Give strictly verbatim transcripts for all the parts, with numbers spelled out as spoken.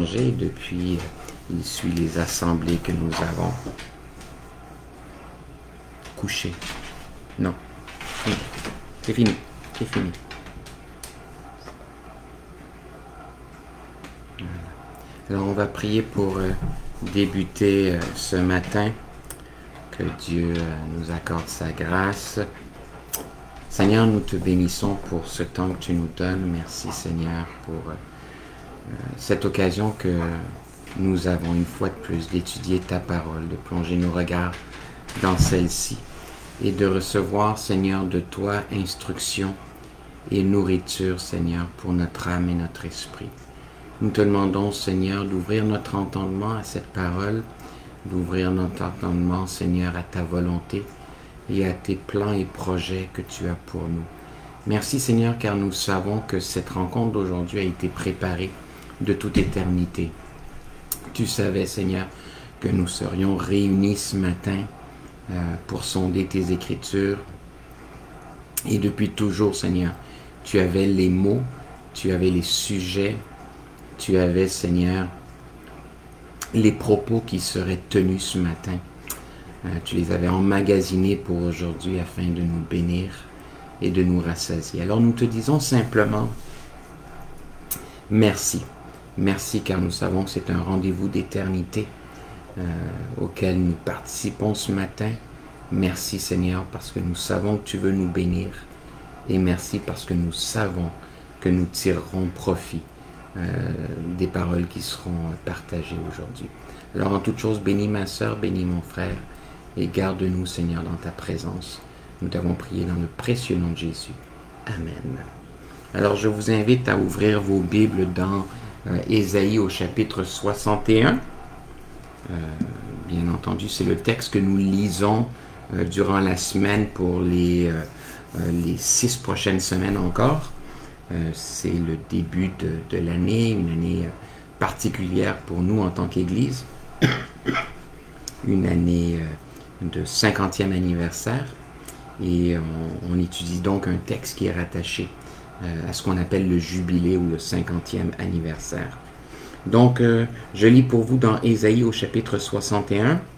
manger, depuis il suit les assemblées que nous avons. Coucher. Non. C'est fini. C'est fini. Alors on va prier pour euh, débuter euh, ce matin. Que Dieu euh, nous accorde sa grâce. Seigneur, nous te bénissons pour ce temps que tu nous donnes. Merci Seigneur pour euh, cette occasion que nous avons une fois de plus d'étudier ta parole, de plonger nos regards dans celle-ci et de recevoir Seigneur de toi instruction et nourriture Seigneur pour notre âme et notre esprit. Nous te demandons, Seigneur, d'ouvrir notre entendement à cette parole, d'ouvrir notre entendement, Seigneur, à ta volonté et à tes plans et projets que tu as pour nous. Merci, Seigneur, car nous savons que cette rencontre d'aujourd'hui a été préparée de toute éternité. Tu savais, Seigneur, que nous serions réunis ce matin euh, pour sonder tes Écritures. Et depuis toujours, Seigneur, tu avais les mots, tu avais les sujets, tu avais, Seigneur, les propos qui seraient tenus ce matin. Euh, tu les avais emmagasinés pour aujourd'hui afin de nous bénir et de nous rassasier. Alors nous te disons simplement merci. Merci car nous savons que c'est un rendez-vous d'éternité euh, auquel nous participons ce matin. Merci Seigneur parce que nous savons que tu veux nous bénir. Et merci parce que nous savons que nous tirerons profit Euh, des paroles qui seront partagées aujourd'hui. Alors en toute chose, bénis ma sœur, bénis mon frère, et garde-nous, Seigneur, dans ta présence. Nous t'avons prié dans le précieux nom de Jésus. Amen. Alors je vous invite à ouvrir vos Bibles dans euh, Ésaïe au chapitre soixante et un. Euh, bien entendu, c'est le texte que nous lisons euh, durant la semaine pour les, euh, euh, les six prochaines semaines encore. Euh, c'est le début de, de l'année, une année euh, particulière pour nous en tant qu'Église, une année euh, de cinquantième anniversaire, et on, on étudie donc un texte qui est rattaché euh, à ce qu'on appelle le jubilé ou le cinquantième anniversaire. Donc, euh, je lis pour vous dans Ésaïe au chapitre soixante et un,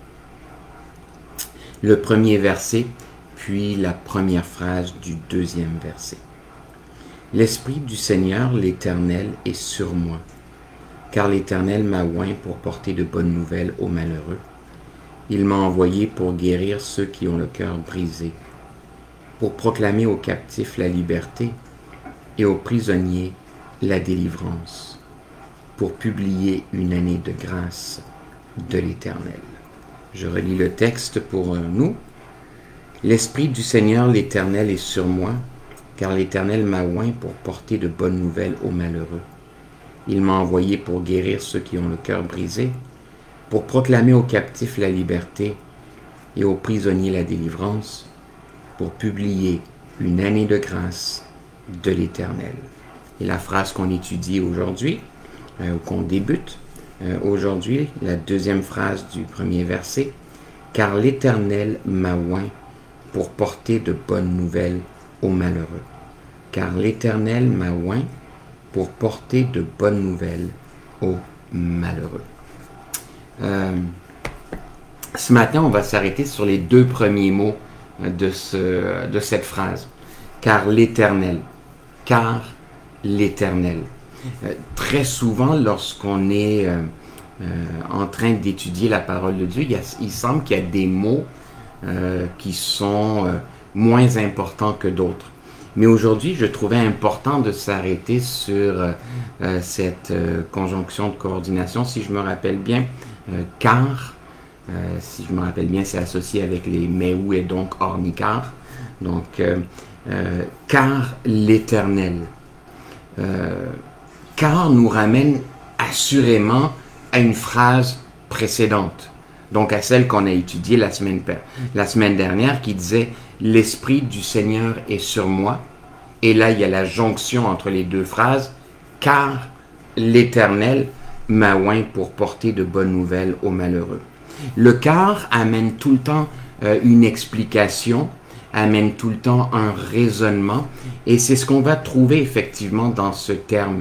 le premier verset, puis la première phrase du deuxième verset. L'Esprit du Seigneur, l'Éternel, est sur moi, car l'Éternel m'a oint pour porter de bonnes nouvelles aux malheureux. Il m'a envoyé pour guérir ceux qui ont le cœur brisé, pour proclamer aux captifs la liberté et aux prisonniers la délivrance, pour publier une année de grâce de l'Éternel. Je relis le texte pour nous. L'Esprit du Seigneur, l'Éternel, est sur moi, car l'Éternel m'a oint pour porter de bonnes nouvelles aux malheureux. Il m'a envoyé pour guérir ceux qui ont le cœur brisé, pour proclamer aux captifs la liberté et aux prisonniers la délivrance, pour publier une année de grâce de l'Éternel. Et la phrase qu'on étudie aujourd'hui, euh, ou qu'on débute euh, aujourd'hui, la deuxième phrase du premier verset, « Car l'Éternel m'a oint pour porter de bonnes nouvelles aux malheureux. Car l'Éternel m'a oint pour porter de bonnes nouvelles aux malheureux. » Euh, ce matin, on va s'arrêter sur les deux premiers mots de, ce, de cette phrase. Car l'Éternel. Car l'Éternel. Euh, très souvent, lorsqu'on est euh, euh, en train d'étudier la parole de Dieu, il, y a, il semble qu'il y a des mots euh, qui sont euh, moins importants que d'autres. Mais aujourd'hui, je trouvais important de s'arrêter sur euh, cette euh, conjonction de coordination. Si je me rappelle bien, euh, car, euh, si je me rappelle bien, c'est associé avec les mais ou et donc ornicar. Donc, euh, euh, car l'Éternel. Euh, car nous ramène assurément à une phrase précédente. Donc à celle qu'on a étudiée la semaine, la semaine dernière qui disait « L'Esprit du Seigneur est sur moi ». Et là, il y a la jonction entre les deux phrases « Car l'Éternel m'a oint pour porter de bonnes nouvelles aux malheureux ». Le « car » amène tout le temps euh, une explication, amène tout le temps un raisonnement, et c'est ce qu'on va trouver effectivement dans ce terme.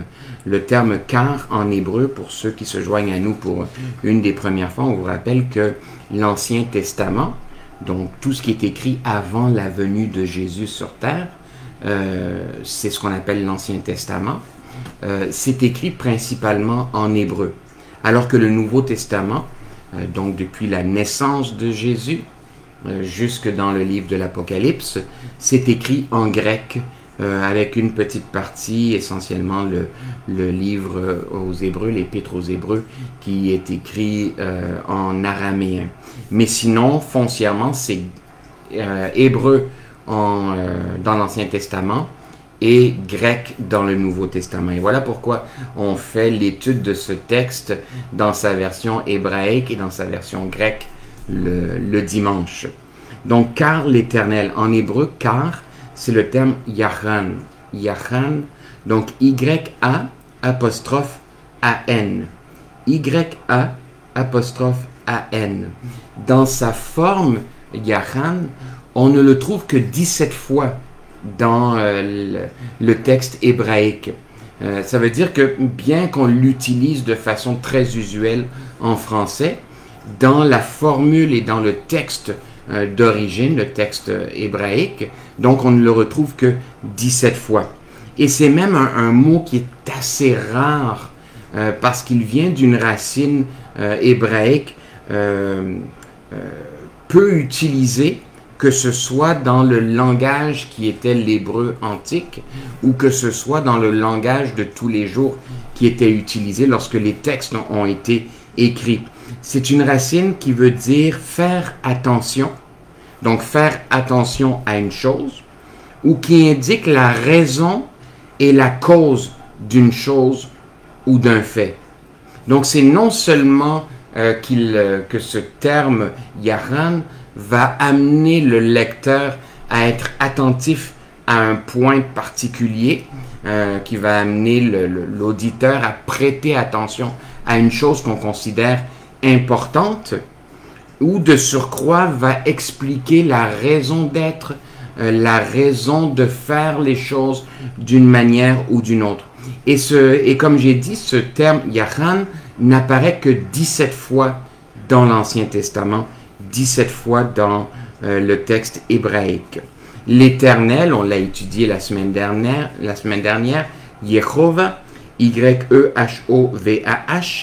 Le terme car en hébreu, pour ceux qui se joignent à nous pour une des premières fois, on vous rappelle que l'Ancien Testament, donc tout ce qui est écrit avant la venue de Jésus sur terre, euh, c'est ce qu'on appelle l'Ancien Testament, euh, c'est écrit principalement en hébreu. Alors que le Nouveau Testament, euh, donc depuis la naissance de Jésus, euh, jusque dans le livre de l'Apocalypse, c'est écrit en grec, euh, avec une petite partie, essentiellement le, le livre aux Hébreux, l'Épître aux Hébreux, qui est écrit euh, en araméen. Mais sinon, foncièrement, c'est euh, hébreu en, euh, dans l'Ancien Testament et grec dans le Nouveau Testament. Et voilà pourquoi on fait l'étude de ce texte dans sa version hébraïque et dans sa version grecque le, le dimanche. Donc, car l'Éternel, en hébreu, car, c'est le terme Yachan. Yachan, donc Y-A apostrophe A-N. Y-A apostrophe A-N. Dans sa forme, Yachan, on ne le trouve que dix-sept fois dans euh, le, le texte hébraïque. Euh, ça veut dire que bien qu'on l'utilise de façon très usuelle en français, dans la formule et dans le texte euh, d'origine, le texte hébraïque, donc on ne le retrouve que dix-sept fois. Et c'est même un, un mot qui est assez rare euh, parce qu'il vient d'une racine euh, hébraïque euh, euh, peu utilisée, que ce soit dans le langage qui était l'hébreu antique ou que ce soit dans le langage de tous les jours qui était utilisé lorsque les textes ont été écrits. C'est une racine qui veut dire faire attention, donc faire attention à une chose, ou qui indique la raison et la cause d'une chose ou d'un fait. Donc c'est non seulement euh, qu'il, euh, que ce terme Yachan va amener le lecteur à être attentif à un point particulier, euh, qui va amener le, le, l'auditeur à prêter attention à une chose qu'on considère importante, ou de surcroît va expliquer la raison d'être, euh, la raison de faire les choses d'une manière ou d'une autre. Et, ce, et comme j'ai dit, ce terme Yachan n'apparaît que dix-sept fois dans l'Ancien Testament, dix-sept fois dans euh, le texte hébraïque. L'Éternel, on l'a étudié la semaine dernière, la semaine dernière, Yehovah, Y E H O V A H,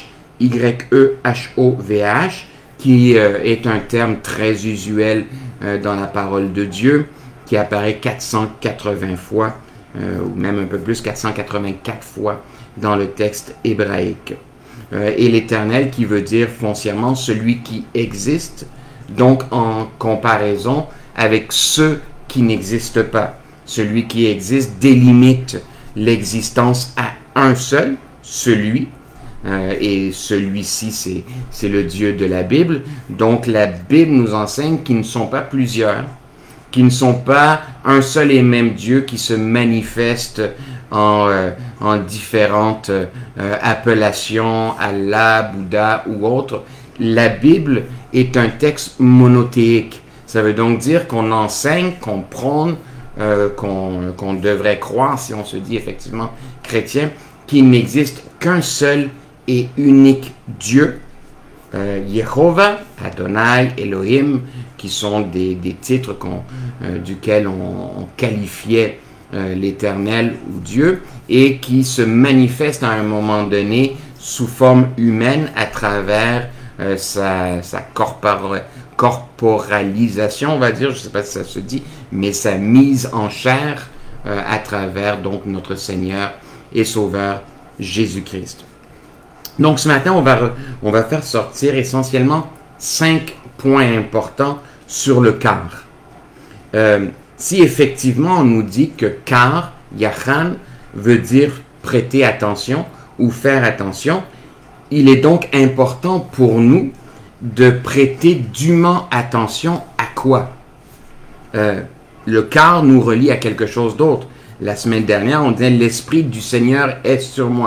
Y E H O V A H, qui euh, est un terme très usuel euh, dans la parole de Dieu, qui apparaît quatre cent quatre-vingts fois, euh, ou même un peu plus, quatre cent quatre-vingt-quatre fois dans le texte hébraïque. Euh, et l'Éternel qui veut dire foncièrement celui qui existe, donc en comparaison avec ceux qui n'existent pas. Celui qui existe délimite l'existence à un seul, celui, euh, et celui-ci c'est, c'est le Dieu de la Bible. Donc la Bible nous enseigne qu'ils ne sont pas plusieurs, qu'ils ne sont pas un seul et même Dieu qui se manifeste en, euh, en différentes euh, appellations, Allah, Bouddha ou autres. La Bible est un texte monothéique. Ça veut donc dire qu'on enseigne, qu'on prône, euh, qu'on, qu'on devrait croire, si on se dit effectivement chrétien, qu'il n'existe qu'un seul et unique Dieu, euh, Yehovah, Adonai, Elohim, qui sont des, des titres qu'on, euh, duquel on, on qualifiait euh, l'Éternel ou Dieu, et qui se manifeste à un moment donné sous forme humaine à travers Euh, sa, sa corpora, corporalisation, on va dire, je ne sais pas si ça se dit, mais sa mise en chair euh, à travers donc notre Seigneur et Sauveur Jésus-Christ. Donc ce matin, on va, re, on va faire sortir essentiellement cinq points importants sur le car. Euh, si effectivement on nous dit que car, Yachan, veut dire prêter attention ou faire attention, il est donc important pour nous de prêter dûment attention à quoi? Euh, le car nous relie à quelque chose d'autre. La semaine dernière, on disait « L'Esprit du Seigneur est sur moi ».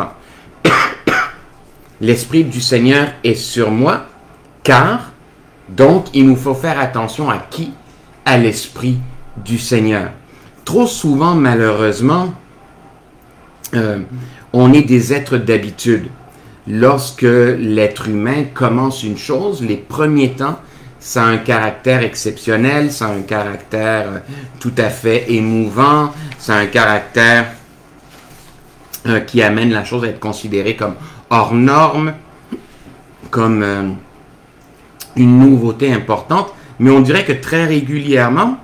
L'Esprit du Seigneur est sur moi, car, donc, il nous faut faire attention à qui? À l'Esprit du Seigneur. Trop souvent, malheureusement, euh, On est des êtres d'habitude. Lorsque l'être humain commence une chose, les premiers temps, ça a un caractère exceptionnel, ça a un caractère tout à fait émouvant, ça a un caractère euh, qui amène la chose à être considérée comme hors norme, comme euh, une nouveauté importante. Mais on dirait que très régulièrement,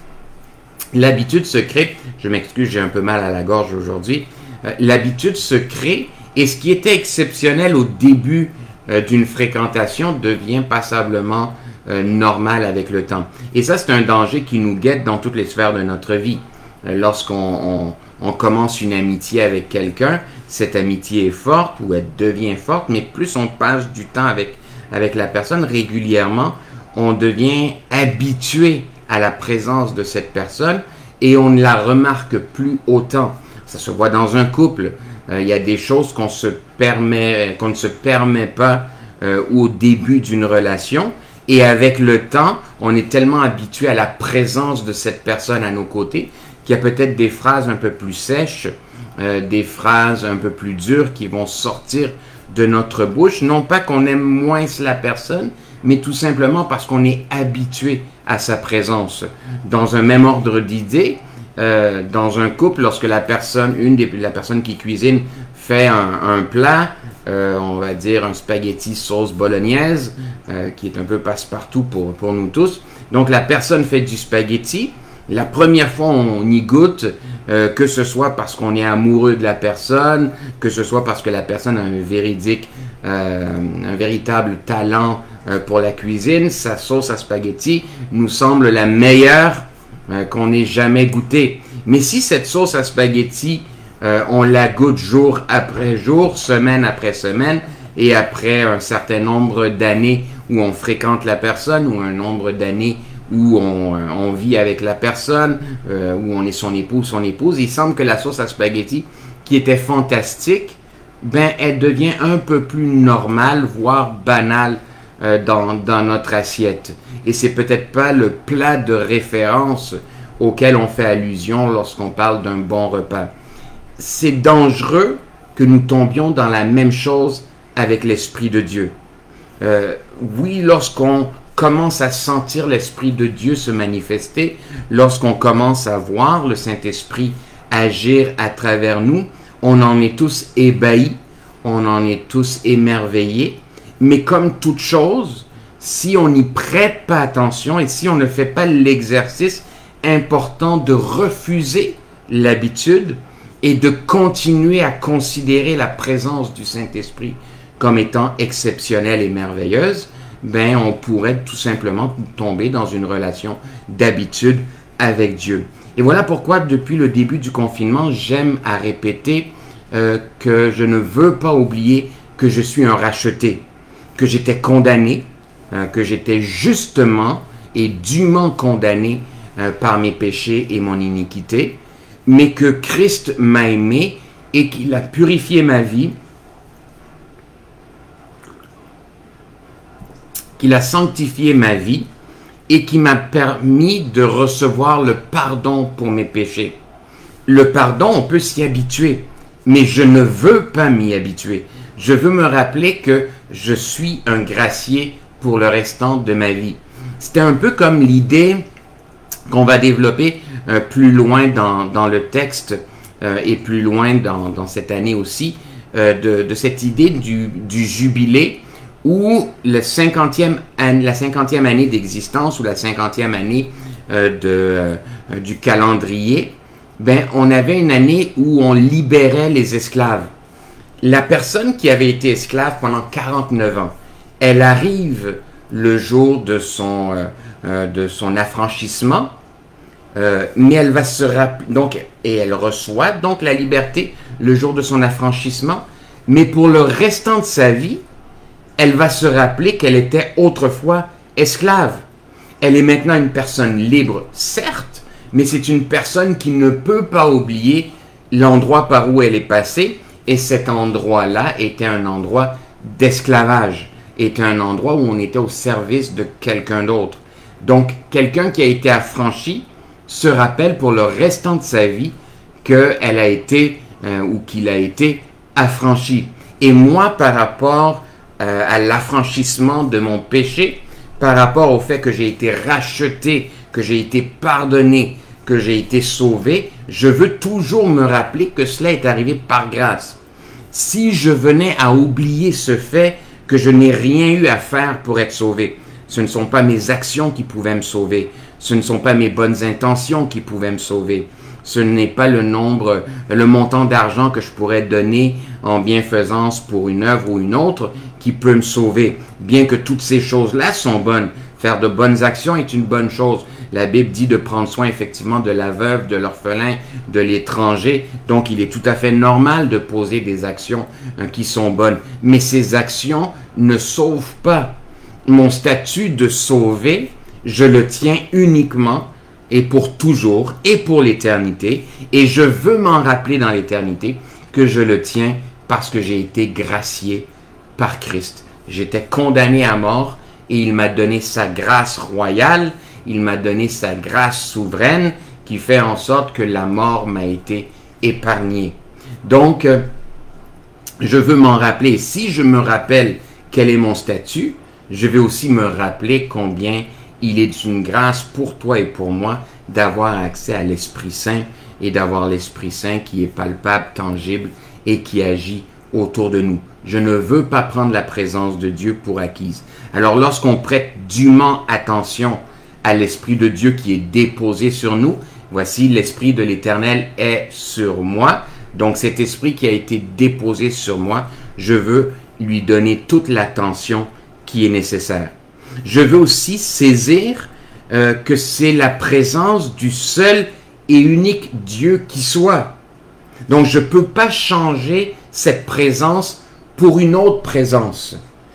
l'habitude se crée, je m'excuse, j'ai un peu mal à la gorge aujourd'hui, euh, l'habitude se crée et ce qui était exceptionnel au début euh, d'une fréquentation devient passablement euh, normal avec le temps. Et ça, c'est un danger qui nous guette dans toutes les sphères de notre vie. Euh, lorsqu'on on, on commence une amitié avec quelqu'un, cette amitié est forte ou elle devient forte, mais plus on passe du temps avec, avec la personne régulièrement, on devient habitué à la présence de cette personne et on ne la remarque plus autant. Ça se voit dans un couple. Euh, il y a des choses qu'on se permet, qu'on ne se permet pas euh, au début d'une relation. Et avec le temps, on est tellement habitué à la présence de cette personne à nos côtés qu'il y a peut-être des phrases un peu plus sèches, euh, des phrases un peu plus dures qui vont sortir de notre bouche. Non pas qu'on aime moins la personne, mais tout simplement parce qu'on est habitué à sa présence. Dans un même ordre d'idées, euh, dans un couple, lorsque la personne, une des la personne qui cuisine fait un, un plat, euh, on va dire un spaghetti sauce bolognaise, euh, qui est un peu passe-partout pour, pour nous tous. Donc la personne fait du spaghetti. La première fois on y goûte, euh, que ce soit parce qu'on est amoureux de la personne, que ce soit parce que la personne a un véridique, euh, un véritable talent euh, pour la cuisine, sa sauce à spaghetti nous semble la meilleure euh, qu'on ait jamais goûtée. Mais si cette sauce à spaghetti, euh, on la goûte jour après jour, semaine après semaine, et après un certain nombre d'années où on fréquente la personne, ou un nombre d'années où on, on vit avec la personne, euh, où on est son époux, son épouse, il semble que la sauce à spaghetti, qui était fantastique, ben, elle devient un peu plus normale, voire banale euh, dans, dans notre assiette. Et c'est peut-être pas le plat de référence auquel on fait allusion lorsqu'on parle d'un bon repas. C'est dangereux que nous tombions dans la même chose avec l'Esprit de Dieu. Euh, oui, lorsqu'on commence à sentir l'Esprit de Dieu se manifester, lorsqu'on commence à voir le Saint-Esprit agir à travers nous, on en est tous ébahis, on en est tous émerveillés, mais comme toute chose, si on n'y prête pas attention et si on ne fait pas l'exercice important de refuser l'habitude et de continuer à considérer la présence du Saint-Esprit comme étant exceptionnelle et merveilleuse, ben on pourrait tout simplement tomber dans une relation d'habitude avec Dieu. Et voilà pourquoi depuis le début du confinement, j'aime à répéter euh, que je ne veux pas oublier que je suis un racheté, que j'étais condamné, euh, que j'étais justement et dûment condamné euh, par mes péchés et mon iniquité, mais que Christ m'a aimé et qu'il a purifié ma vie, qu'il a sanctifié ma vie et qui m'a permis de recevoir le pardon pour mes péchés. Le pardon, on peut s'y habituer, mais je ne veux pas m'y habituer. Je veux me rappeler que je suis un gracié pour le restant de ma vie. C'était un peu comme l'idée qu'on va développer euh, plus loin dans, dans le texte euh, et plus loin dans, dans cette année aussi, euh, de, de cette idée du, du jubilé, où le cinquantième, la cinquantième année d'existence ou la cinquantième année euh, de, euh, du calendrier, ben, on avait une année où on libérait les esclaves. La personne qui avait été esclave pendant quarante-neuf ans, elle arrive le jour de son, euh, euh, de son affranchissement, euh, mais elle va se rappeler, donc, et elle reçoit donc la liberté le jour de son affranchissement, mais pour le restant de sa vie, elle va se rappeler qu'elle était autrefois esclave. Elle est maintenant une personne libre, certes, mais c'est une personne qui ne peut pas oublier l'endroit par où elle est passée, et cet endroit-là était un endroit d'esclavage, était un endroit où on était au service de quelqu'un d'autre. Donc, quelqu'un qui a été affranchi se rappelle pour le restant de sa vie qu'elle a été, euh, ou qu'il a été affranchi. Et moi, par rapport euh, à l'affranchissement de mon péché, par rapport au fait que j'ai été racheté, que j'ai été pardonné, que j'ai été sauvé, je veux toujours me rappeler que cela est arrivé par grâce. Si je venais à oublier ce fait que je n'ai rien eu à faire pour être sauvé, ce ne sont pas mes actions qui pouvaient me sauver, ce ne sont pas mes bonnes intentions qui pouvaient me sauver, ce n'est pas le nombre, le montant d'argent que je pourrais donner en bienfaisance pour une œuvre ou une autre qui peut me sauver. Bien que toutes ces choses-là sont bonnes, faire de bonnes actions est une bonne chose. La Bible dit de prendre soin effectivement de la veuve, de l'orphelin, de l'étranger. Donc il est tout à fait normal de poser des actions hein, qui sont bonnes. Mais ces actions ne sauvent pas. Mon statut de sauvé, je le tiens uniquement et pour toujours et pour l'éternité. Et je veux m'en rappeler dans l'éternité que je le tiens parce que j'ai été gracié par Christ. J'étais condamné à mort et il m'a donné sa grâce royale, il m'a donné sa grâce souveraine qui fait en sorte que la mort m'a été épargnée. Donc, euh, je veux m'en rappeler. Si je me rappelle quel est mon statut, je vais aussi me rappeler combien il est une grâce pour toi et pour moi d'avoir accès à l'Esprit Saint et d'avoir l'Esprit Saint qui est palpable, tangible et qui agit autour de nous. Je ne veux pas prendre la présence de Dieu pour acquise. Alors lorsqu'on prête dûment attention à l'Esprit de Dieu qui est déposé sur nous, voici l'Esprit de l'Éternel est sur moi. Donc cet Esprit qui a été déposé sur moi, je veux lui donner toute l'attention qui est nécessaire. Je veux aussi saisir euh, que c'est la présence du seul et unique Dieu qui soit. Donc je ne peux pas changer cette présence pour une autre présence.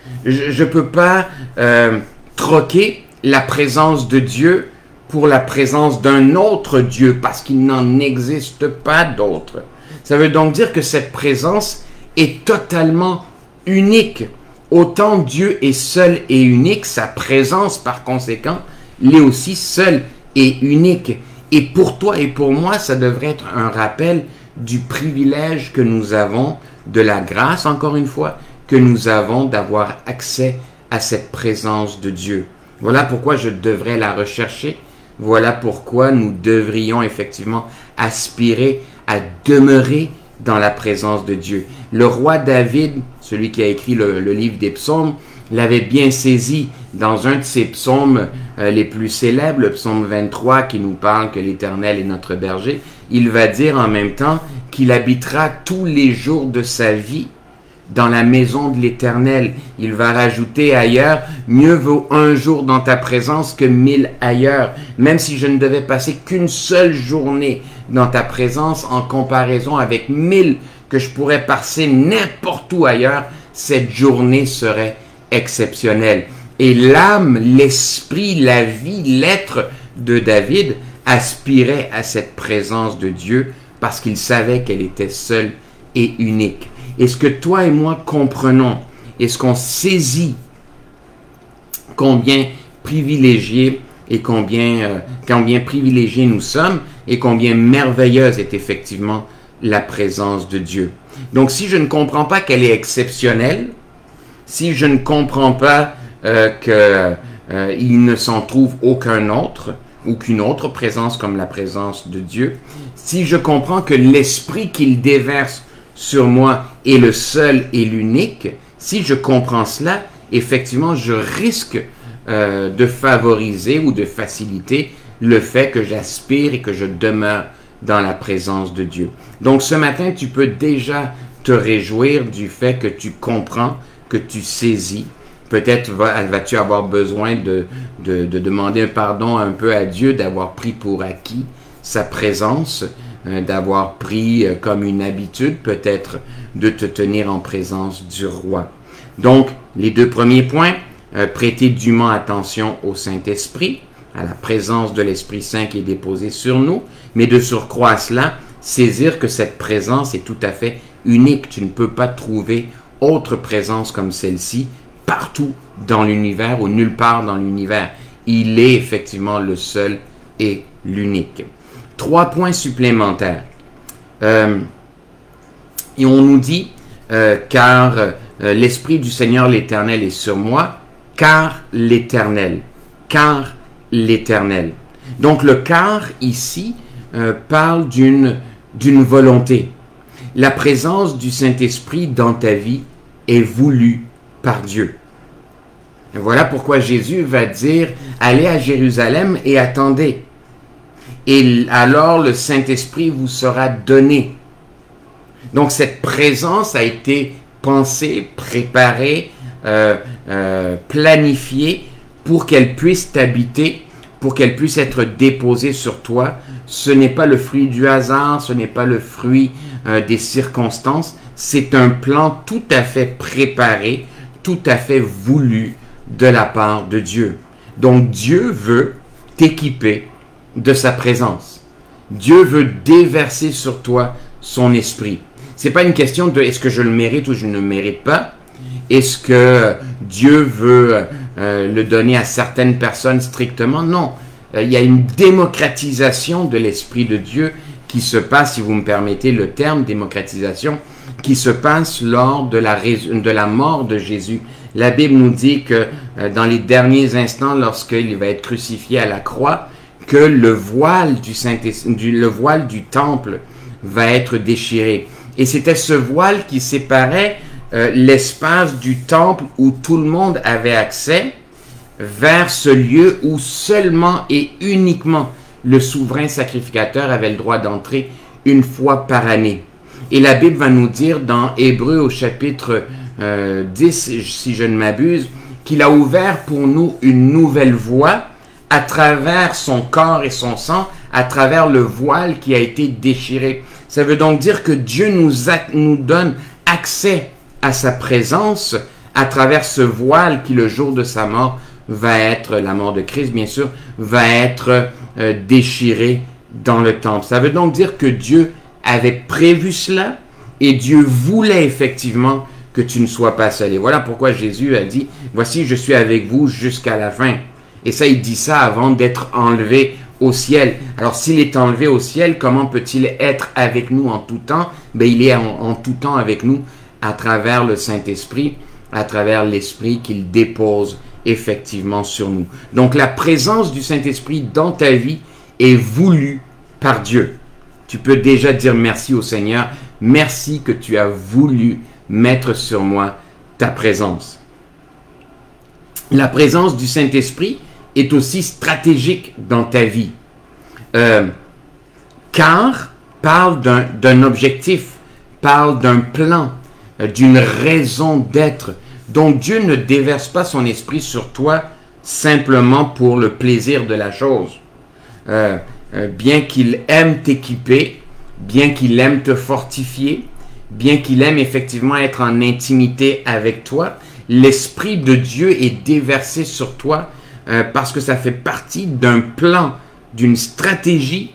Je ne peux pas euh, troquer la présence de Dieu pour la présence d'un autre Dieu parce qu'il n'en existe pas d'autre. Ça veut donc dire que cette présence est totalement unique. Autant Dieu est seul et unique, sa présence par conséquent l'est aussi seule et unique. Et pour toi et pour moi, ça devrait être un rappel du privilège que nous avons, de la grâce encore une fois, que nous avons d'avoir accès à cette présence de Dieu. Voilà pourquoi je devrais la rechercher. Voilà pourquoi nous devrions effectivement aspirer à demeurer dans la présence de Dieu. Le roi David, celui qui a écrit le, le livre des psaumes, l'avait bien saisi dans un de ses psaumes euh, les plus célèbres, le psaume vingt-trois, qui nous parle que l'Éternel est notre berger. Il va dire en même temps qu'il habitera tous les jours de sa vie dans la maison de l'Éternel. Il va rajouter ailleurs, mieux vaut un jour dans ta présence que mille ailleurs. Même si je ne devais passer qu'une seule journée dans ta présence en comparaison avec mille que je pourrais passer n'importe où ailleurs, cette journée serait exceptionnelle. Et l'âme, l'esprit, la vie, l'être de David aspirait à cette présence de Dieu parce qu'il savait qu'elle était seule et unique. Est-ce que toi et moi comprenons, est-ce qu'on saisit combien privilégiés et combien, euh, combien privilégiés nous sommes et combien merveilleuse est effectivement la présence de Dieu. Donc si je ne comprends pas qu'elle est exceptionnelle, si je ne comprends pas euh, qu'il euh, ne s'en trouve aucun autre, aucune autre présence comme la présence de Dieu, si je comprends que l'esprit qu'il déverse sur moi est le seul et l'unique, si je comprends cela, effectivement, je risque euh, de favoriser ou de faciliter le fait que j'aspire et que je demeure dans la présence de Dieu. Donc ce matin, tu peux déjà te réjouir du fait que tu comprends, que tu saisis. Peut-être va, vas-tu avoir besoin de, de, de demander un pardon un peu à Dieu, d'avoir pris pour acquis sa présence, euh, d'avoir pris euh, comme une habitude peut-être de te tenir en présence du roi. Donc, les deux premiers points, euh, prêter dûment attention au Saint-Esprit, à la présence de l'Esprit Saint qui est déposé sur nous, mais de surcroît à cela, saisir que cette présence est tout à fait unique. Tu ne peux pas trouver autre présence comme celle-ci partout dans l'univers ou nulle part dans l'univers. Il est effectivement le seul et l'unique. Trois points supplémentaires. Euh, et on nous dit euh, car euh, l'Esprit du Seigneur l'Éternel est sur moi, car l'Éternel, car l'Éternel. Donc le car ici euh, parle d'une d'une volonté. La présence du Saint-Esprit dans ta vie est voulue par Dieu. Et voilà pourquoi Jésus va dire « Allez à Jérusalem et attendez. Et alors le Saint-Esprit vous sera donné. » Donc cette présence a été pensée, préparée, euh, euh, planifiée pour qu'elle puisse t'habiter, pour qu'elle puisse être déposée sur toi. Ce n'est pas le fruit du hasard, ce n'est pas le fruit euh, des circonstances, c'est un plan tout à fait préparé, tout à fait voulu de la part de Dieu. Donc Dieu veut t'équiper de sa présence. Dieu veut déverser sur toi son esprit. C'est pas une question de est-ce que je le mérite ou je ne le mérite pas. Est-ce que Dieu veut euh, le donner à certaines personnes strictement? Non. Euh, il y a une démocratisation de l'Esprit de Dieu qui se passe, si vous me permettez le terme démocratisation, qui se passe lors de la, de la mort de Jésus. La Bible nous dit que euh, dans les derniers instants, lorsqu'il va être crucifié à la croix, que le voile du, Saint du, le voile du temple va être déchiré. Et c'était ce voile qui séparait euh, l'espace du temple où tout le monde avait accès vers ce lieu où seulement et uniquement le souverain sacrificateur avait le droit d'entrer une fois par année. Et la Bible va nous dire dans Hébreux au chapitre euh, dix, si je ne m'abuse, qu'il a ouvert pour nous une nouvelle voie à travers son corps et son sang, à travers le voile qui a été déchiré. Ça veut donc dire que Dieu nous, a, nous donne accès à sa présence à travers ce voile qui, le jour de sa mort, va être, la mort de Christ bien sûr, va être euh, déchiré dans le temple. Ça veut donc dire que Dieu avait prévu cela et Dieu voulait effectivement que tu ne sois pas seul. Et voilà pourquoi Jésus a dit, voici je suis avec vous jusqu'à la fin. Et ça, il dit ça avant d'être enlevé au ciel. Alors, s'il est enlevé au ciel, comment peut-il être avec nous en tout temps? Ben, il est en, en tout temps avec nous à travers le Saint-Esprit, à travers l'Esprit qu'il dépose effectivement sur nous. Donc, la présence du Saint-Esprit dans ta vie est voulue par Dieu. Tu peux déjà dire merci au Seigneur. Merci que tu as voulu mettre sur moi ta présence. La présence du Saint-Esprit est aussi stratégique dans ta vie. Euh, car parle d'un, d'un objectif, parle d'un plan, euh, d'une raison d'être. Donc Dieu ne déverse pas son esprit sur toi simplement pour le plaisir de la chose. Euh, euh, bien qu'il aime t'équiper, bien qu'il aime te fortifier, bien qu'il aime effectivement être en intimité avec toi, l'Esprit de Dieu est déversé sur toi euh, parce que ça fait partie d'un plan, d'une stratégie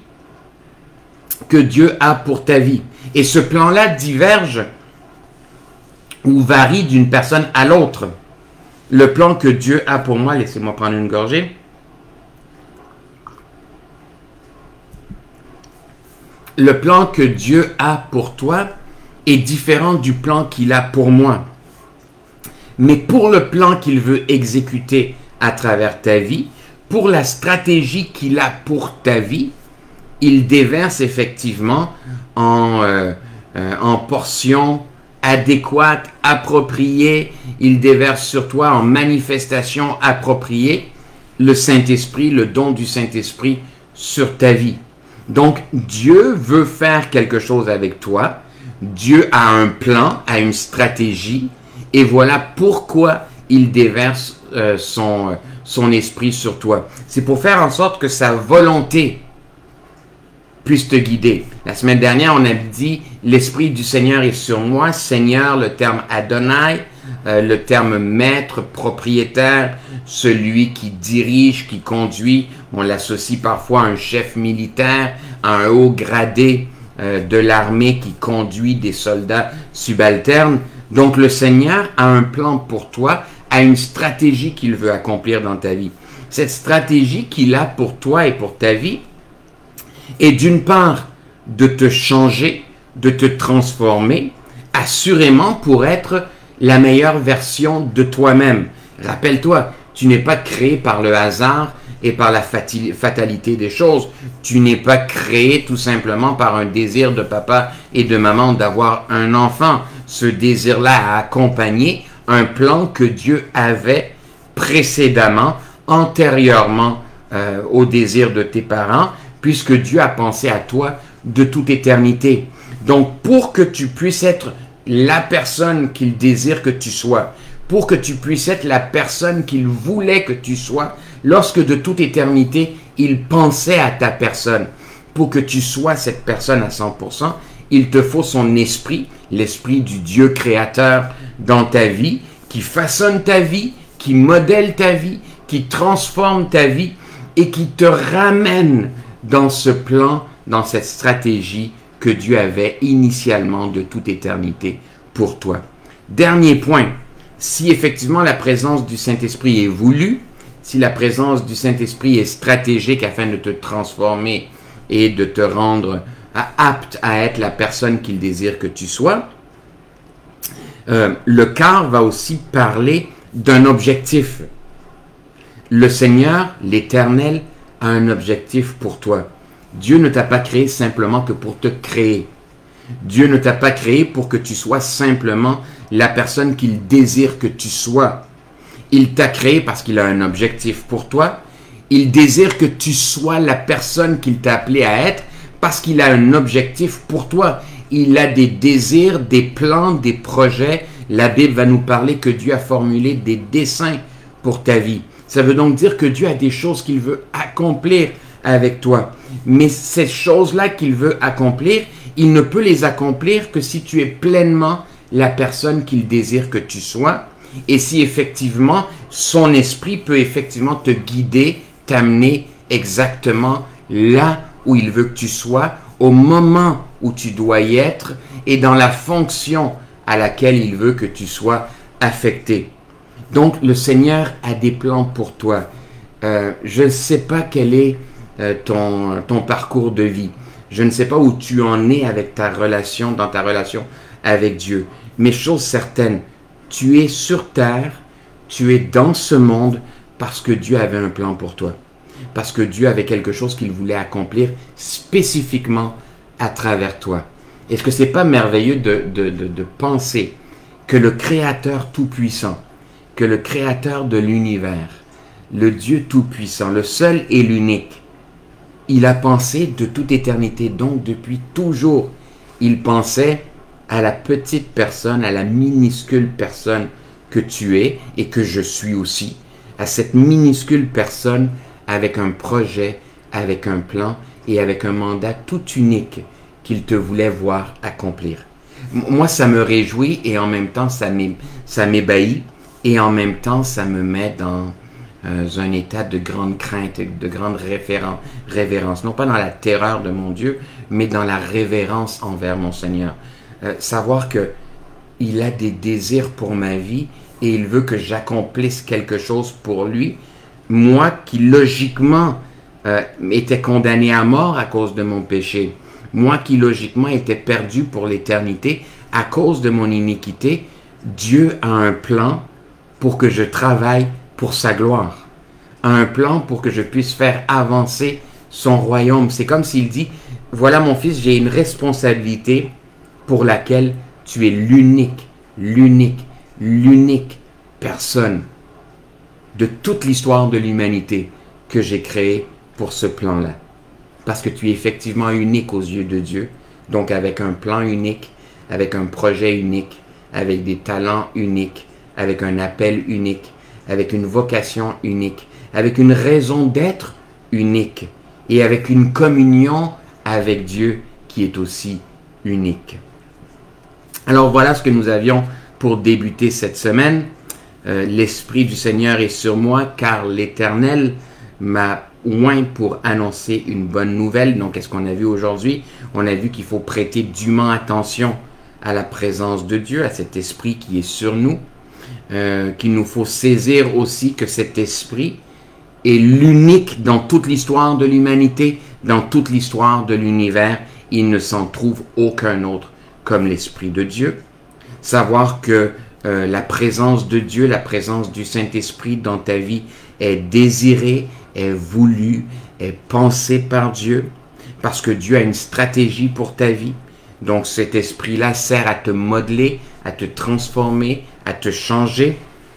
que Dieu a pour ta vie. Et ce plan-là diverge ou varie d'une personne à l'autre. Le plan que Dieu a pour moi, laissez-moi prendre une gorgée. Le plan que Dieu a pour toi est différent du plan qu'il a pour moi. Mais pour le plan qu'il veut exécuter à travers ta vie, pour la stratégie qu'il a pour ta vie, il déverse effectivement en, euh, euh, en portions adéquates, appropriées, il déverse sur toi en manifestations appropriées le Saint-Esprit, le don du Saint-Esprit sur ta vie. Donc, Dieu veut faire quelque chose avec toi. Dieu a un plan, a une stratégie, et voilà pourquoi il déverse euh, son, son esprit sur toi. C'est pour faire en sorte que sa volonté puisse te guider. La semaine dernière, on a dit « L'Esprit du Seigneur est sur moi ». Seigneur, le terme Adonai, euh, le terme maître, propriétaire, celui qui dirige, qui conduit. On l'associe parfois à un chef militaire, à un haut gradé euh, de l'armée qui conduit des soldats subalternes. Donc le Seigneur a un plan pour toi, a une stratégie qu'il veut accomplir dans ta vie. Cette stratégie qu'il a pour toi et pour ta vie est d'une part de te changer, de te transformer, à assurément pour être la meilleure version de toi-même. Rappelle-toi, tu n'es pas créé par le hasard et par la fatalité des choses. Tu n'es pas créé tout simplement par un désir de papa et de maman d'avoir un enfant. Ce désir-là a accompagné un plan que Dieu avait précédemment, antérieurement euh, au désir de tes parents, puisque Dieu a pensé à toi de toute éternité. Donc, pour que tu puisses être la personne qu'il désire que tu sois, pour que tu puisses être la personne qu'il voulait que tu sois, lorsque de toute éternité, il pensait à ta personne, pour que tu sois cette personne à cent pour cent, il te faut son esprit, l'esprit du Dieu créateur dans ta vie, qui façonne ta vie, qui modèle ta vie, qui transforme ta vie et qui te ramène dans ce plan, dans cette stratégie que Dieu avait initialement de toute éternité pour toi. Dernier point, si effectivement la présence du Saint-Esprit est voulue, si la présence du Saint-Esprit est stratégique afin de te transformer et de te rendre apte à être la personne qu'il désire que tu sois, euh, le quart va aussi parler d'un objectif. Le Seigneur, l'Éternel, a un objectif pour toi. Dieu ne t'a pas créé simplement que pour te créer. Dieu ne t'a pas créé pour que tu sois simplement la personne qu'il désire que tu sois. Il t'a créé parce qu'il a un objectif pour toi. Il désire que tu sois la personne qu'il t'a appelé à être parce qu'il a un objectif pour toi. Il a des désirs, des plans, des projets. La Bible va nous parler que Dieu a formulé des desseins pour ta vie. Ça veut donc dire que Dieu a des choses qu'il veut accomplir avec toi. Mais ces choses-là qu'il veut accomplir, il ne peut les accomplir que si tu es pleinement la personne qu'il désire que tu sois. Et si effectivement, son esprit peut effectivement te guider, t'amener exactement là où il veut que tu sois, au moment où tu dois y être et dans la fonction à laquelle il veut que tu sois affecté. Donc, le Seigneur a des plans pour toi. Euh, je ne sais pas quel est euh, ton, ton parcours de vie. Je ne sais pas où tu en es avec ta relation, dans ta relation avec Dieu. Mais chose certaine, tu es sur terre, tu es dans ce monde parce que Dieu avait un plan pour toi. Parce que Dieu avait quelque chose qu'il voulait accomplir spécifiquement à travers toi. Est-ce que c'est pas merveilleux de, de, de, de penser que le Créateur Tout-Puissant, que le Créateur de l'univers, le Dieu Tout-Puissant, le seul et l'unique, il a pensé de toute éternité, donc depuis toujours, il pensait à la petite personne, à la minuscule personne que tu es et que je suis aussi, à cette minuscule personne avec un projet, avec un plan et avec un mandat tout unique qu'il te voulait voir accomplir. Moi, ça me réjouit et en même temps, ça m'ébahit et en même temps, ça me met dans euh, un état de grande crainte, de grande révérence. Non pas dans la terreur de mon Dieu, mais dans la révérence envers mon Seigneur. Euh, savoir que il a des désirs pour ma vie et il veut que j'accomplisse quelque chose pour lui. Moi qui logiquement euh, était condamné à mort à cause de mon péché. Moi qui logiquement était perdu pour l'éternité à cause de mon iniquité, Dieu a un plan pour que je travaille pour sa gloire. A un plan pour que je puisse faire avancer son royaume. C'est comme s'il dit, voilà mon fils, j'ai une responsabilité pour laquelle tu es l'unique, l'unique, l'unique personne de toute l'histoire de l'humanité que j'ai créée pour ce plan-là. Parce que tu es effectivement unique aux yeux de Dieu, donc avec un plan unique, avec un projet unique, avec des talents uniques, avec un appel unique, avec une vocation unique, avec une raison d'être unique et avec une communion avec Dieu qui est aussi unique. Alors voilà ce que nous avions pour débuter cette semaine. Euh, L'Esprit du Seigneur est sur moi car l'Éternel m'a oint pour annoncer une bonne nouvelle. Donc, qu'est-ce qu'on a vu aujourd'hui? On a vu qu'il faut prêter dûment attention à la présence de Dieu, à cet Esprit qui est sur nous, euh, qu'il nous faut saisir aussi que cet Esprit est l'unique dans toute l'histoire de l'humanité, dans toute l'histoire de l'univers. Il ne s'en trouve aucun autre comme l'Esprit de Dieu. savoir que euh, la présence de Dieu, la présence du Saint-Esprit dans ta vie est désirée, est voulue, est pensée par Dieu, parce que Dieu a une stratégie pour ta vie. Donc cet esprit-là sert à te modeler, à te transformer, à te changer.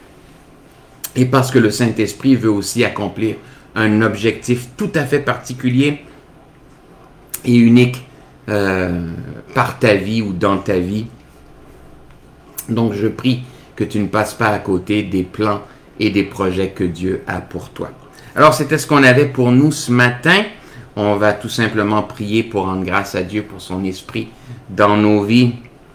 Et parce que le Saint-Esprit veut aussi accomplir un objectif tout à fait particulier et unique euh, par ta vie ou dans ta vie. Donc je prie que tu ne passes pas à côté des plans et des projets que Dieu a pour toi. Alors c'était ce qu'on avait pour nous ce matin. On va tout simplement prier pour rendre grâce à Dieu pour son esprit dans nos vies.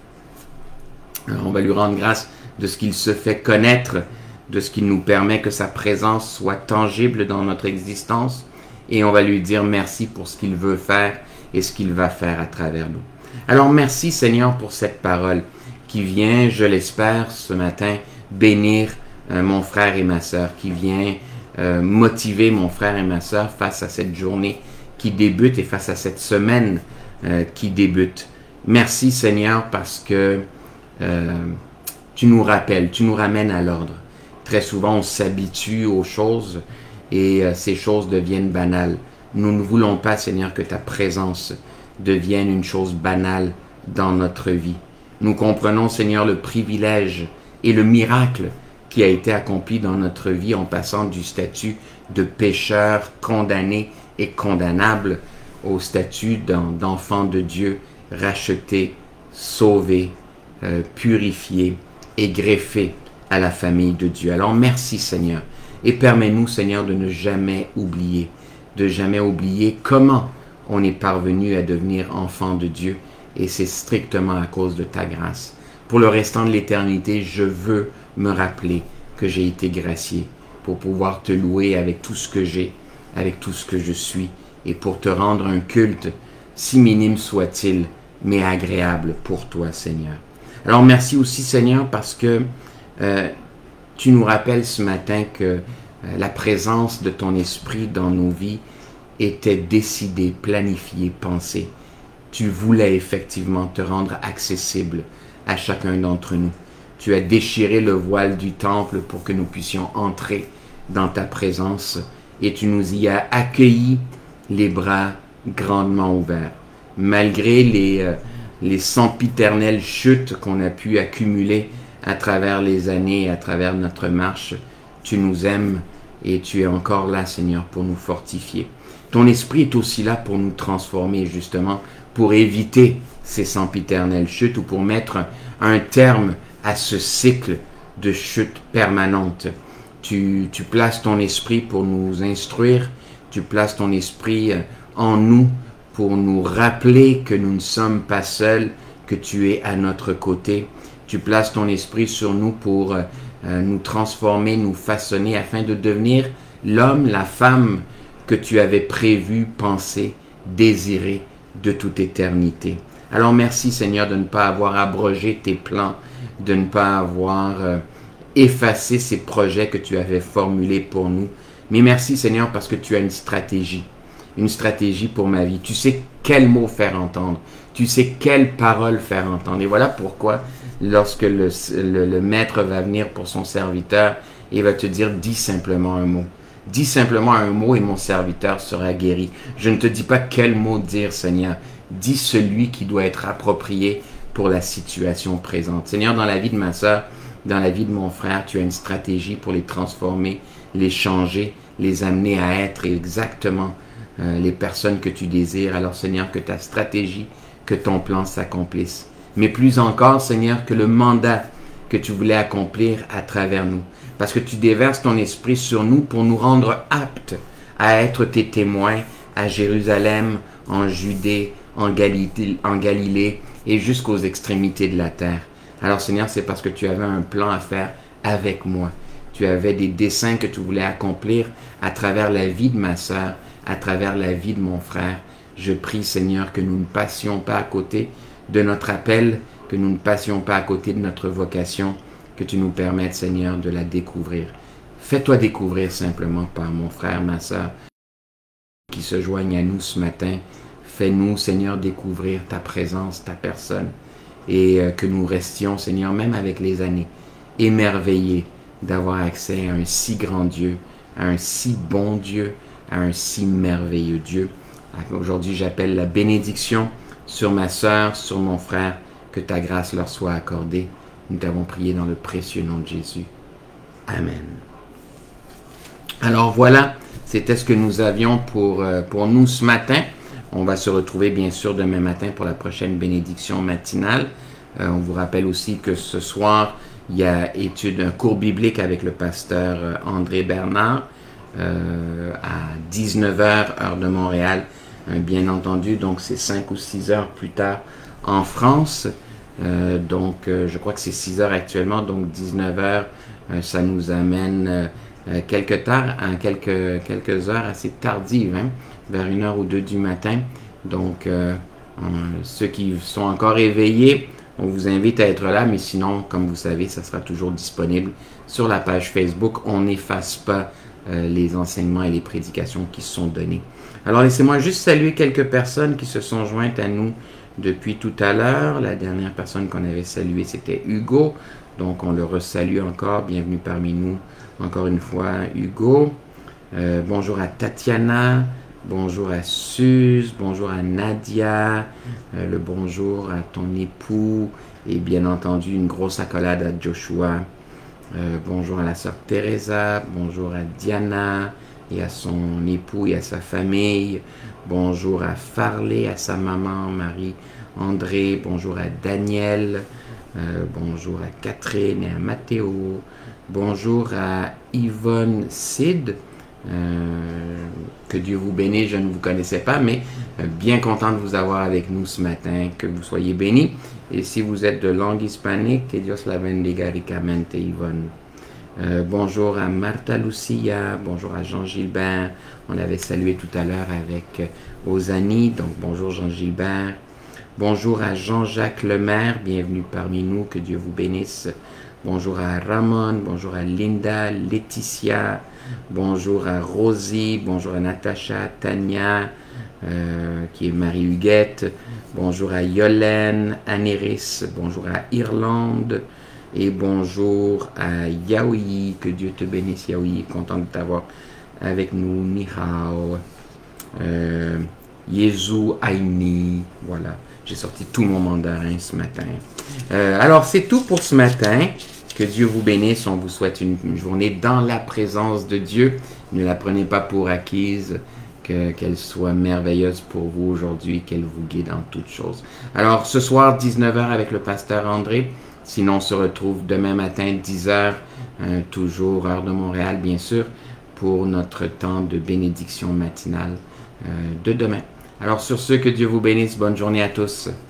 Alors, on va lui rendre grâce de ce qu'il se fait connaître, de ce qu'il nous permet que sa présence soit tangible dans notre existence. Et on va lui dire merci pour ce qu'il veut faire et ce qu'il va faire à travers nous. Alors merci Seigneur pour cette parole qui vient, je l'espère, ce matin, bénir euh, mon frère et ma sœur, qui vient euh, motiver mon frère et ma sœur face à cette journée qui débute et face à cette semaine euh, qui débute. Merci Seigneur parce que euh, tu nous rappelles, tu nous ramènes à l'ordre. Très souvent on s'habitue aux choses et euh, ces choses deviennent banales. Nous ne voulons pas Seigneur que ta présence devienne une chose banale dans notre vie. Nous comprenons Seigneur le privilège et le miracle qui a été accompli dans notre vie en passant du statut de pécheur condamné et condamnable au statut d'enfant de Dieu, racheté, sauvé, euh, purifié et greffé à la famille de Dieu. Alors merci Seigneur et permets-nous Seigneur de ne jamais oublier, de jamais oublier comment on est parvenu à devenir enfant de Dieu et c'est strictement à cause de ta grâce. Pour le restant de l'éternité, je veux me rappeler que j'ai été gracié pour pouvoir te louer avec tout ce que j'ai, avec tout ce que je suis, et pour te rendre un culte, si minime soit-il, mais agréable pour toi, Seigneur. Alors merci aussi, Seigneur, parce que euh, tu nous rappelles ce matin que euh, la présence de ton esprit dans nos vies était décidée, planifiée, pensée. Tu voulais effectivement te rendre accessible à chacun d'entre nous. Tu as déchiré le voile du temple pour que nous puissions entrer dans ta présence et tu nous y as accueillis les bras grandement ouverts. Malgré les, euh, les sempiternelles chutes qu'on a pu accumuler à travers les années et à travers notre marche, tu nous aimes et tu es encore là, Seigneur, pour nous fortifier. Ton esprit est aussi là pour nous transformer, justement, pour éviter ces sempiternelles chutes ou pour mettre un, un terme à ce cycle de chute permanente. Tu, tu places ton esprit pour nous instruire, tu places ton esprit en nous pour nous rappeler que nous ne sommes pas seuls, que tu es à notre côté. Tu places ton esprit sur nous pour euh, nous transformer, nous façonner afin de devenir l'homme, la femme que tu avais prévu, pensé, désiré de toute éternité. Alors merci Seigneur de ne pas avoir abrogé tes plans, de ne pas avoir euh, effacé ces projets que tu avais formulés pour nous. Mais merci Seigneur parce que tu as une stratégie, une stratégie pour ma vie. Tu sais quel mot faire entendre, tu sais quelle parole faire entendre. Et voilà pourquoi lorsque le, le, le maître va venir pour son serviteur, il va te dire dis simplement un mot. Dis simplement un mot et mon serviteur sera guéri. Je ne te dis pas quel mot dire Seigneur. Dis celui qui doit être approprié pour la situation présente. Seigneur, dans la vie de ma sœur, dans la vie de mon frère, tu as une stratégie pour les transformer, les changer, les amener à être exactement euh, les personnes que tu désires. Alors Seigneur, que ta stratégie, que ton plan s'accomplisse. Mais plus encore, Seigneur, que le mandat que tu voulais accomplir à travers nous. Parce que tu déverses ton esprit sur nous pour nous rendre aptes à être tes témoins à Jérusalem, en Judée, en Galilée, en Galilée et jusqu'aux extrémités de la terre. Alors Seigneur, c'est parce que tu avais un plan à faire avec moi. Tu avais des desseins que tu voulais accomplir à travers la vie de ma sœur, à travers la vie de mon frère. Je prie Seigneur que nous ne passions pas à côté de notre appel, que nous ne passions pas à côté de notre vocation, que tu nous permettes Seigneur de la découvrir. Fais-toi découvrir simplement par mon frère, ma sœur, qui se joignent à nous ce matin. Fais-nous, Seigneur, découvrir ta présence, ta personne. et euh, que nous restions, Seigneur, même avec les années, émerveillés d'avoir accès à un si grand Dieu, à un si bon Dieu, à un si merveilleux Dieu. Aujourd'hui, j'appelle la bénédiction sur ma sœur, sur mon frère, que ta grâce leur soit accordée. Nous t'avons prié dans le précieux nom de Jésus. Amen. Alors voilà, c'était ce que nous avions pour, euh, pour nous ce matin. On va se retrouver bien sûr demain matin pour la prochaine bénédiction matinale. Euh, on vous rappelle aussi que ce soir, il y a étude, un cours biblique avec le pasteur euh, André Bernard euh, à dix-neuf heures, heure de Montréal, euh, bien entendu. Donc c'est cinq ou six heures plus tard en France. Euh, donc euh, je crois que c'est six heures actuellement, donc dix-neuf heures, euh, ça nous amène euh, quelque tard, à quelques, quelques heures assez tardives, hein, vers une heure ou deux du matin. Donc euh, euh, ceux qui sont encore éveillés, on vous invite à être là, mais sinon, comme vous savez, ça sera toujours disponible sur la page Facebook. On n'efface pas euh, les enseignements et les prédications qui sont donnés. Alors laissez-moi juste saluer quelques personnes qui se sont jointes à nous depuis tout à l'heure. La dernière personne qu'on avait saluée, c'était Hugo. Donc, on le resalue encore. Bienvenue parmi nous, encore une fois, Hugo. Euh, bonjour à Tatiana. Bonjour à Suze. Bonjour à Nadia. Euh, le bonjour à ton époux. Et bien entendu, une grosse accolade à Joshua. Euh, bonjour à la sœur Teresa. Bonjour à Diana et à son époux et à sa famille. Bonjour à Farley, à sa maman, Marie, André. Bonjour à Daniel. Euh, bonjour à Catherine et à Mathéo. Bonjour à Yvonne Cid. Euh, que Dieu vous bénisse, je ne vous connaissais pas, mais euh, bien content de vous avoir avec nous ce matin. Que vous soyez bénis. Et si vous êtes de langue hispanique, que Dios la bendiga ricamente, Yvonne. Euh, bonjour à Martha Lucia, bonjour à Jean-Gilbert, on l'avait salué tout à l'heure avec euh, Osani, donc bonjour Jean-Gilbert. Bonjour à Jean-Jacques Lemaire, bienvenue parmi nous, que Dieu vous bénisse. Bonjour à Ramon, bonjour à Linda, Laetitia, bonjour à Rosie, bonjour à Natacha, Tania, euh, qui est Marie-Huguette, bonjour à Yolène, Anéris, bonjour à Irlande. Et bonjour à Yaoi, que Dieu te bénisse Yaoi, content de t'avoir avec nous, Ni hao, euh, Yezu Aini, voilà, j'ai sorti tout mon mandarin ce matin. Euh, alors c'est tout pour ce matin, que Dieu vous bénisse, on vous souhaite une, une journée dans la présence de Dieu, ne la prenez pas pour acquise, que, qu'elle soit merveilleuse pour vous aujourd'hui, qu'elle vous guide en toutes choses. Alors ce soir, dix-neuf heures avec le pasteur André. Sinon, on se retrouve demain matin, dix heures, euh, toujours heure de Montréal, bien sûr, pour notre temps de bénédiction matinale euh, de demain. Alors, sur ce, que Dieu vous bénisse. Bonne journée à tous.